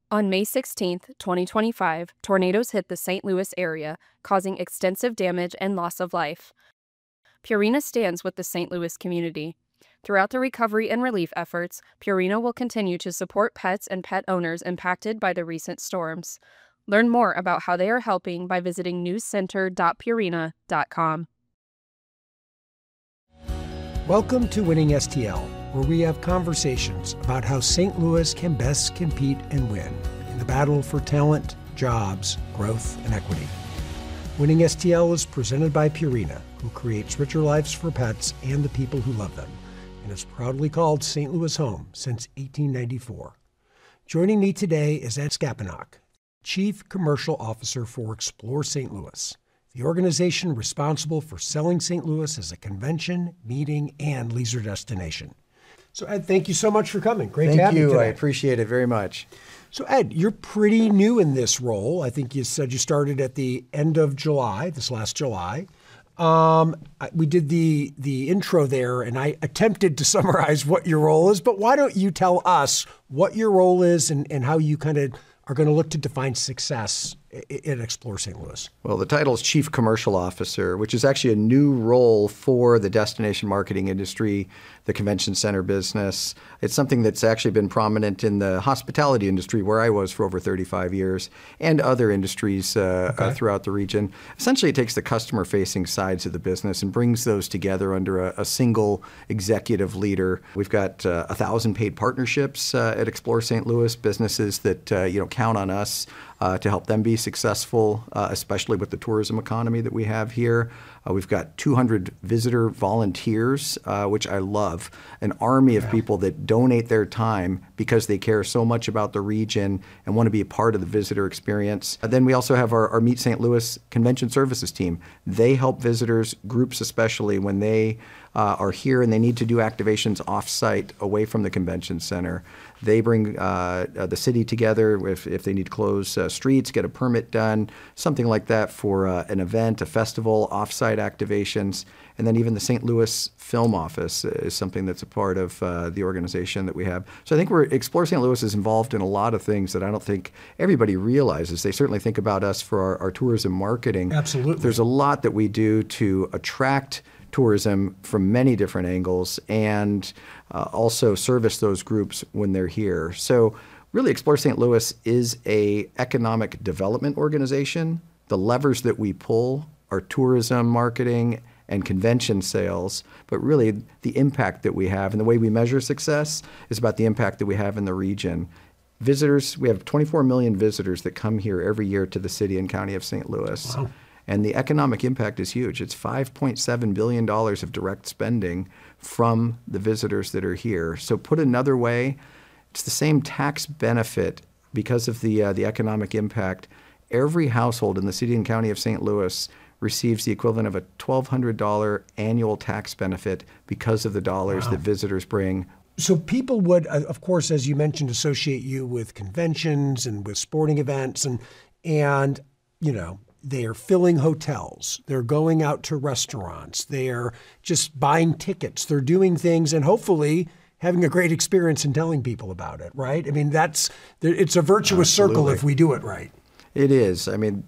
On May 16, 2025, tornadoes hit the St. Louis area, causing extensive damage and loss of life. Purina stands with the St. Louis community. Throughout the recovery and relief efforts, Purina will continue to support pets and pet owners impacted by the recent storms. Learn more about how they are helping by visiting newscenter.purina.com. Welcome to Winning STL, where we have conversations about how St. Louis can best compete and win in the battle for talent, jobs, growth, and equity. Winning STL is presented by Purina, who creates richer lives for pets and the people who love them, and has proudly called St. Louis home since 1894. Joining me today is Ed Skapanak, Chief Commercial Officer for Explore St. Louis, the organization responsible for selling St. Louis as a convention, meeting, and leisure destination. So Ed, thank you so much for coming. Great to have you today. Thank you. I appreciate it very much. So Ed, you're pretty new in this role. I think you said you started at the end of July, this last July. We did the intro there, and I attempted to summarize what your role is, but why don't you tell us what your role is and how you kind of are going to look to define success at Explore St. Louis? Well, the title is Chief Commercial Officer, which is actually a new role for the destination marketing industry, the convention center business. It's something that's actually been prominent in the hospitality industry, where I was for over 35 years, and other industries throughout the region. Essentially, it takes the customer-facing sides of the business and brings those together under a single executive leader. We've got 1,000 paid partnerships at Explore St. Louis, businesses that count on us to help them be successful, especially with the tourism economy that we have here. We've got 200 visitor volunteers, which I love, an army of people that donate their time because they care so much about the region and want to be a part of the visitor experience. Then we also have our Meet St. Louis Convention Services team. They help visitors, groups especially, when they are here and they need to do activations off-site away from the convention center. They bring the city together if they need to close streets, get a permit done, something like that for an event, a festival, off-site activations. And then even the St. Louis Film Office is something that's a part of the organization that we have. So I think Explore St. Louis is involved in a lot of things that I don't think everybody realizes. They certainly think about us for our tourism marketing. Absolutely. There's a lot that we do to attract tourism from many different angles and also service those groups when they're here. So really, Explore St. Louis is an economic development organization. The levers that we pull are tourism marketing and convention sales, but really the impact that we have and the way we measure success is about the impact that we have in the region. Visitors, we have 24 million visitors that come here every year to the city and county of St. Louis. Wow. And the economic impact is huge. It's $5.7 billion of direct spending from the visitors that are here. So put another way, it's the same tax benefit because of the economic impact. Every household in the city and county of St. Louis receives the equivalent of a $1,200 annual tax benefit because of the dollars that visitors bring. So people would, of course, as you mentioned, associate you with conventions and with sporting events and they are filling hotels. They're going out to restaurants. They're just buying tickets. They're doing things and hopefully having a great experience and telling people about it, right? I mean, it's a virtuous circle if we do it right. It is. I mean,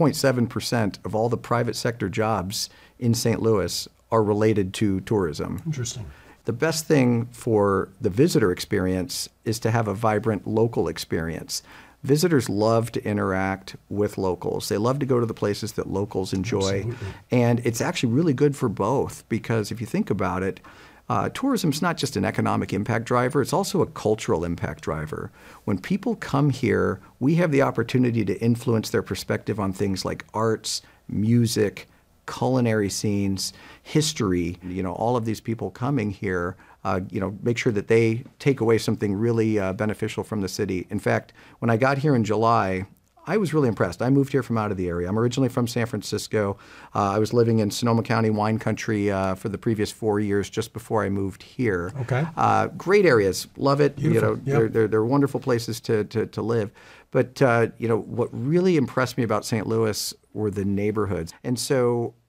10.7% of all the private sector jobs in St. Louis are related to tourism. Interesting. The best thing for the visitor experience is to have a vibrant local experience. Visitors love to interact with locals. They love to go to the places that locals enjoy. Absolutely. And it's actually really good for both because if you think about it, tourism's not just an economic impact driver, it's also a cultural impact driver. When people come here, we have the opportunity to influence their perspective on things like arts, music, culinary scenes, history. All of these people coming here, make sure that they take away something really beneficial from the city. In fact, when I got here in July, I was really impressed. I moved here from out of the area. I'm originally from San Francisco. I was living in Sonoma County wine country for the previous 4 years just before I moved here. Okay. Great areas. Love it. Beautiful. Yep. They're wonderful places to live. But what really impressed me about St. Louis were the neighborhoods. And so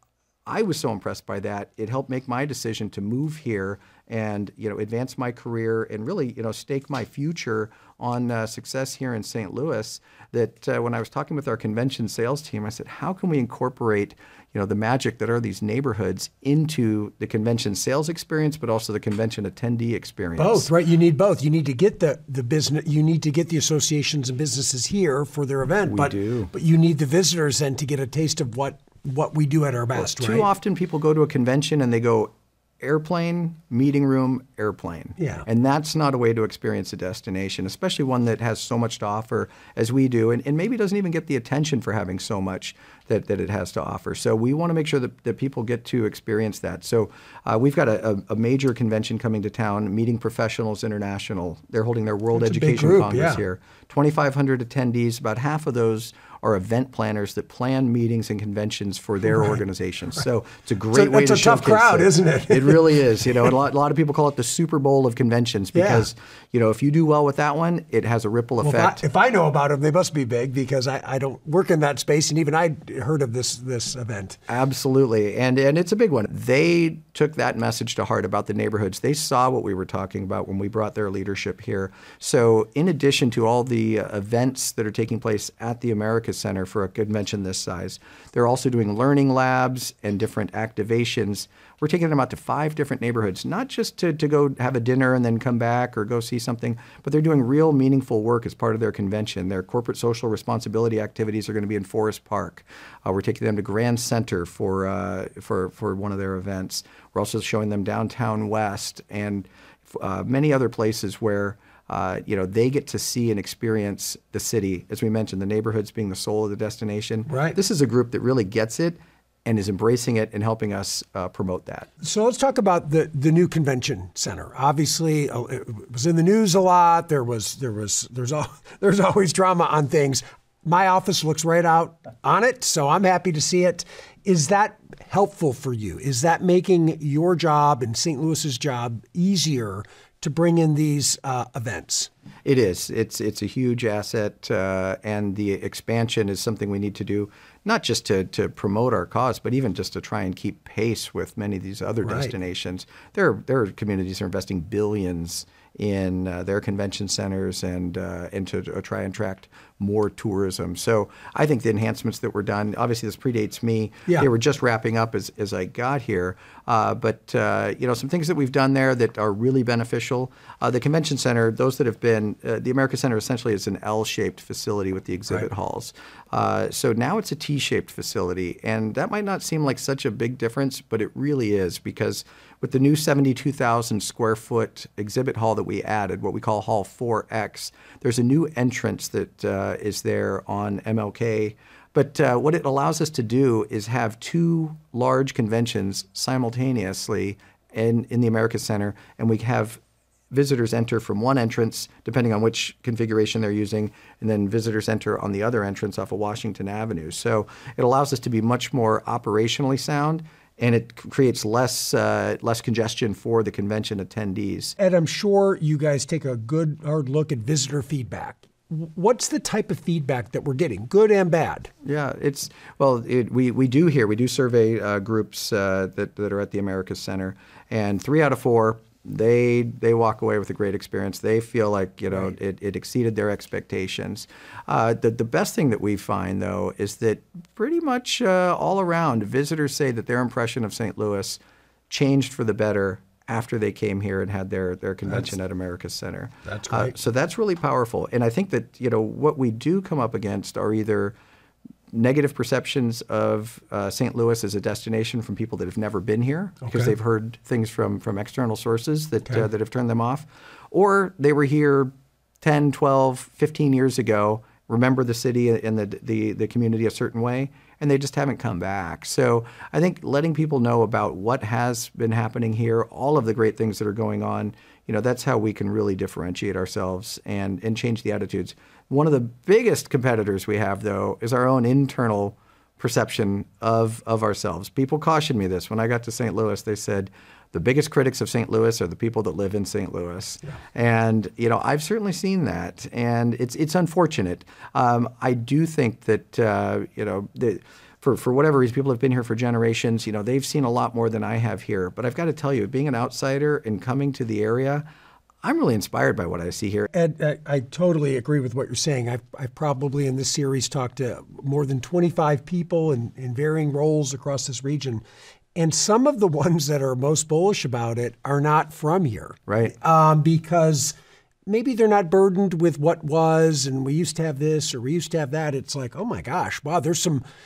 I was so impressed by that. It helped make my decision to move here and, advance my career and really, stake my future on success here in St. Louis. That when I was talking with our convention sales team, I said, how can we incorporate, the magic that are these neighborhoods into the convention sales experience, but also the convention attendee experience? Both, right? You need both. You need to get the business, you need to get the associations and businesses here for their event. We do. But you need the visitors then to get a taste of what we do at our best, right? Too often people go to a convention and they go airplane, meeting room, airplane. Yeah. And that's not a way to experience a destination, especially one that has so much to offer as we do, and maybe doesn't even get the attention for having so much that it has to offer. So we want to make sure that people get to experience that. So we've got a major convention coming to town, Meeting Professionals International. They're holding their World That's a big Education group, Congress yeah. here. 2,500 attendees, about half of those are event planners that plan meetings and conventions for their organizations. So it's a great way to It's a tough showcase crowd, it. isn't it? It really is. And a lot of people call it the Super Bowl of conventions because, if you do well with that one, it has a ripple effect. If I know about them, they must be big because I don't work in that space, and even I heard of this event. Absolutely. And it's a big one. They took that message to heart about the neighborhoods. They saw what we were talking about when we brought their leadership here. So in addition to all the events that are taking place at the Americas Center for a convention this size, they're also doing learning labs and different activations. We're taking them out to 5 different neighborhoods, not just to go have a dinner and then come back or go see something, but they're doing real meaningful work as part of their convention. Their corporate social responsibility activities are going to be in Forest Park. We're taking them to Grand Center for one of their events. We're also showing them Downtown West and many other places where they get to see and experience the city. As we mentioned, the neighborhoods being the soul of the destination. Right. This is a group that really gets it and is embracing it and helping us promote that. So let's talk about the new convention center. Obviously, it was in the news a lot. There's always drama on things. My office looks right out on it, so I'm happy to see it. Is that helpful for you? Is that making your job and St. Louis's job easier to bring in these events? It is. It's a huge asset, and the expansion is something we need to do, not just to promote our cause, but even just to try and keep pace with many of these other destinations. There are communities that are investing billions in their convention centers and to try and attract more tourism. So I think the enhancements that were done, obviously this predates me. Yeah. They were just wrapping up as I got here. But some things that we've done there that are really beneficial. The convention center, those that have been, the America Center essentially is an L-shaped facility with the exhibit halls. So now it's a T-shaped facility. And that might not seem like such a big difference, but it really is, because with the new 72,000 square foot exhibit hall that we added, what we call Hall 4X, there's a new entrance that is there on MLK. But what it allows us to do is have 2 large conventions simultaneously in the America Center, and we have visitors enter from one entrance, depending on which configuration they're using, and then visitors enter on the other entrance off of Washington Avenue. So it allows us to be much more operationally sound, and it creates less congestion for the convention attendees. Ed, I'm sure you guys take a good hard look at visitor feedback. What's the type of feedback that we're getting, good and bad? Yeah, we do survey groups that are at the Americas Center, and 3 out of 4, they walk away with a great experience. They feel like it exceeded their expectations. The best thing that we find, though, is that pretty much all around, visitors say that their impression of St. Louis changed for the better after they came here and had their convention at America's Center. That's great. So that's really powerful. And I think that what we do come up against are either negative perceptions of St. Louis as a destination from people that have never been here because they've heard things from external sources that have turned them off, or they were here 10, 12, 15 years ago, remember the city and the community a certain way, and they just haven't come back. So I think letting people know about what has been happening here, all of the great things that are going on, that's how we can really differentiate ourselves and change the attitudes. One of the biggest competitors we have, though, is our own internal perception of ourselves. People cautioned me this. When I got to St. Louis, they said, the biggest critics of St. Louis are the people that live in St. Louis. Yeah. And, I've certainly seen that. And it's unfortunate. I do think that, for whatever reason, people have been here for generations. They've seen a lot more than I have here. But I've got to tell you, being an outsider and coming to the area, I'm really inspired by what I see here. Ed, I totally agree with what you're saying. I've probably in this series talked to more than 25 people in varying roles across this region. And some of the ones that are most bullish about it are not from here. Right. Because maybe they're not burdened with what was, and we used to have this or we used to have that. It's like, oh my gosh, wow, there's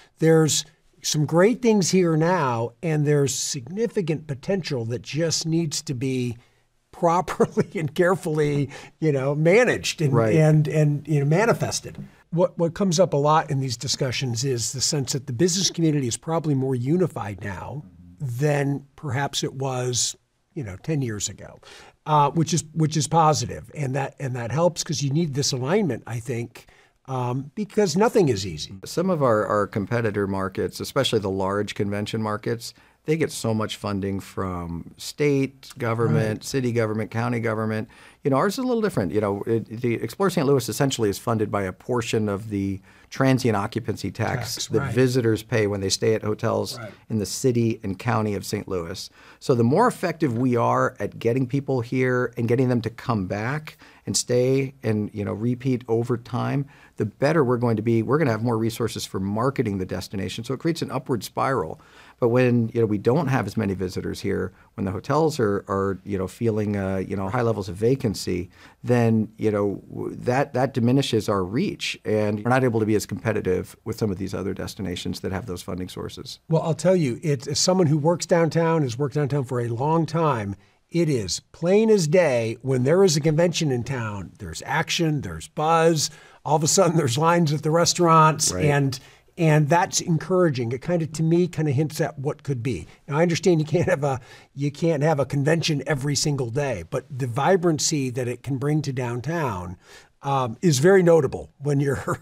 some great things here now, and there's significant potential that just needs to be properly and carefully, managed and right. and manifested. What comes up a lot in these discussions is the sense that the business community is probably more unified now than perhaps it was, 10 years ago, which is positive, and that helps because you need this alignment, I think. Because nothing is easy. Some of our competitor markets, especially the large convention markets, they get so much funding from state government, right. City government, county government. Ours is a little different. The Explore St. Louis essentially is funded by a portion of the transient occupancy tax that right. visitors pay when they stay at hotels right. in the city and county of St. Louis. So the more effective we are at getting people here and getting them to come back and stay and repeat over time, the better we're going to be. We're going to have more resources for marketing the destination. So it creates an upward spiral. But when we don't have as many visitors here, when the hotels are feeling high levels of vacancy, then that diminishes our reach, and we're not able to be as competitive with some of these other destinations that have those funding sources. Well, I'll tell you, it's as someone who works downtown, has worked downtown for a long time. It is plain as day when there is a convention in town. There's action, there's buzz. All of a sudden, there's lines at the restaurants, right. and that's encouraging. It to me hints at what could be. Now, I understand you can't have a convention every single day, but the vibrancy that it can bring to downtown is very notable when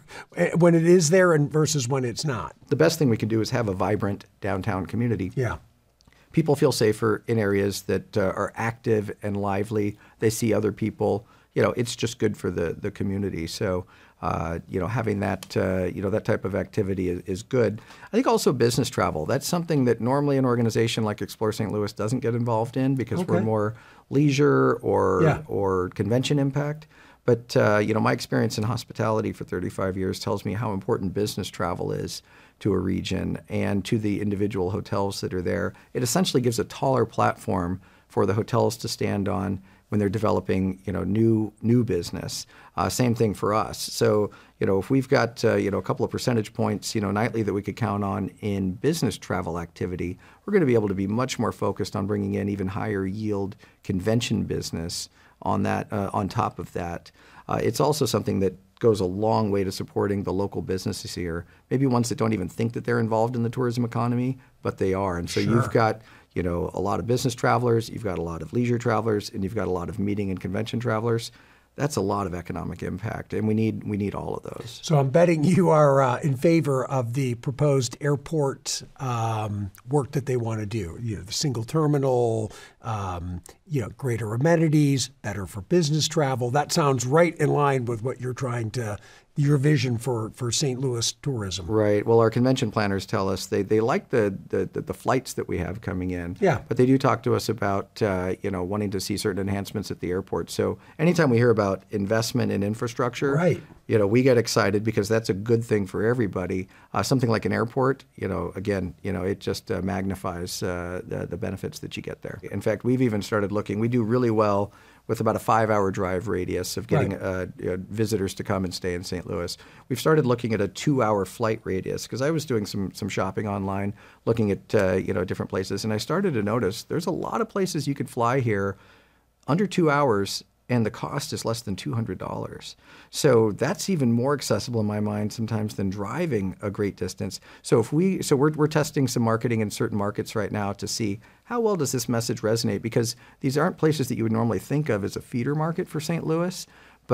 it is there and versus when it's not. The best thing we can do is have a vibrant downtown community. Yeah. People feel safer in areas that are active and lively. They see other people. It's just good for the community. So, having that, that type of activity is good. I think also business travel. That's something that normally an organization like Explore St. Louis doesn't get involved in because we're more leisure or convention impact. But, my experience in hospitality for 35 years tells me how important business travel is to a region and to the individual hotels that are there. It essentially gives a taller platform for the hotels to stand on when they're developing, new business. Same thing for us. So, if we've got, a couple of percentage points, nightly that we could count on in business travel activity, we're going to be able to be much more focused on bringing in even higher yield convention business on that, on top of that. It's also something that goes a long way to supporting the local businesses here, maybe ones that don't even think that they're involved in the tourism economy, but they are. And so you've got a lot of business travelers, you've got a lot of leisure travelers, and you've got a lot of meeting and convention travelers. That's a lot of economic impact, and we need all of those. So I'm betting you are in favor of the proposed airport work that they want to do. The single terminal, greater amenities, better for business travel. That sounds right in line with what you're your vision for St. Louis tourism. Right. Well, our convention planners tell us they like the flights that we have coming in. Yeah. But they do talk to us about wanting to see certain enhancements at the airport. So anytime we hear about investment in infrastructure, right. We get excited because that's a good thing for everybody. Something like an airport, again, it just magnifies the benefits that you get there. In fact, we've even started looking. We do really well with about a 5-hour drive radius of getting visitors to come and stay in St. Louis. We've started looking at a 2-hour flight radius because I was doing some shopping online, looking at different places, and I started to notice there's a lot of places you could fly here under 2 hours, and the cost is less than $200. So that's even more accessible in my mind sometimes than driving a great distance. So we're testing some marketing in certain markets right now to see how well does this message resonate, because these aren't places that you would normally think of as a feeder market for St. Louis, but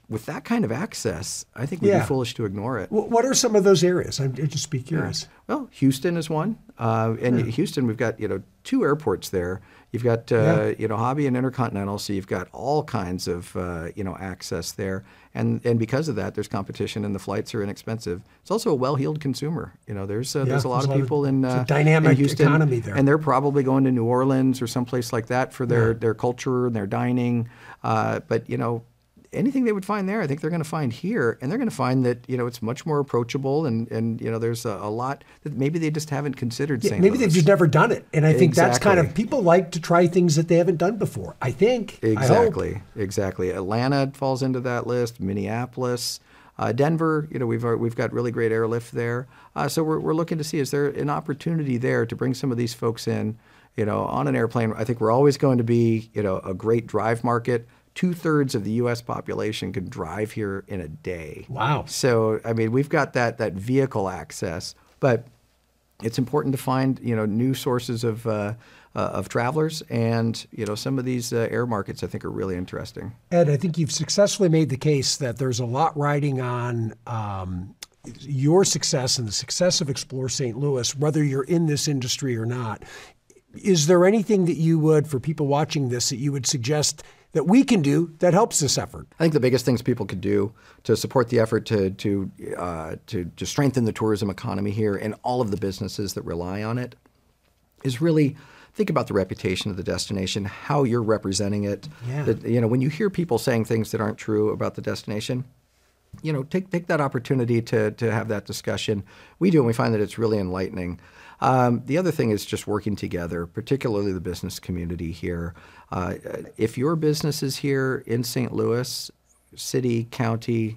with that kind of access, I think we'd be foolish to ignore it. What are some of those areas? I'd just be curious. Well, Houston is one. Houston, we've got, 2 airports there. You've got, Hobby and Intercontinental, so you've got all kinds of, access there. And because of that, there's competition and the flights are inexpensive. It's also a well-heeled consumer. There's a lot of people in dynamic Houston, economy there. and they're probably going to New Orleans or someplace like that for their culture and their dining. But anything they would find there, I think they're going to find here, and they're going to find that it's much more approachable, and there's a lot that maybe they just haven't considered. St. Maybe Louis. they've just never done it, and I think that's Exactly. kind of, people like to try things that they haven't done before. I think. Exactly. Atlanta falls into that list. Minneapolis, Denver. We've got really great airlift there. So we're looking to see, is there an opportunity there to bring some of these folks in, on an airplane. I think we're always going to be a great drive market. 2/3 of the U.S. population can drive here in a day. Wow. So, we've got that vehicle access, but it's important to find, new sources of travelers, and, some of these air markets I think are really interesting. Ed, I think you've successfully made the case that there's a lot riding on your success and the success of Explore St. Louis, whether you're in this industry or not. Is there anything that you would, for people watching this, that you would suggest that we can do that helps this effort? I think the biggest things people could do to support the effort to strengthen the tourism economy here and all of the businesses that rely on it is really think about the reputation of the destination, how you're representing it. Yeah. When you hear people saying things that aren't true about the destination, take that opportunity to have that discussion. We do, and we find that it's really enlightening. The other thing is just working together, particularly the business community here. If your business is here in St. Louis, city, county,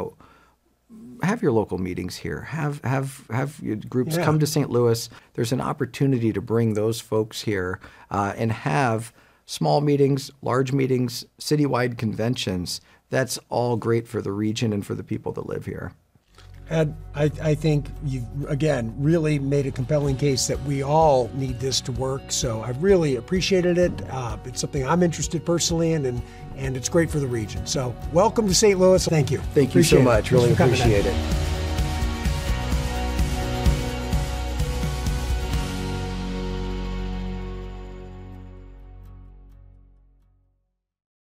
have your local meetings here. Have your groups come to St. Louis. There's an opportunity to bring those folks here and have small meetings, large meetings, citywide conventions. That's all great for the region and for the people that live here. Ed, I think you've, again, really made a compelling case that we all need this to work. So I've really appreciated it. It's something I'm interested personally in, and it's great for the region. So welcome to St. Louis. Thank you. Thank you so much. Really appreciate it.